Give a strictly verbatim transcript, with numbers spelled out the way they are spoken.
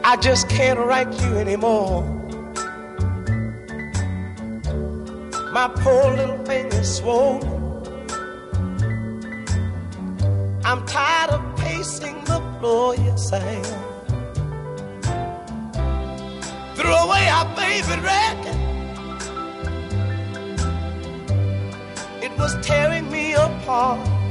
I just can't write you anymore. My poor little thing is swollen. I'm tired of pacing the floor, yes I am. Threw away our favorite record. It was tearing me apart.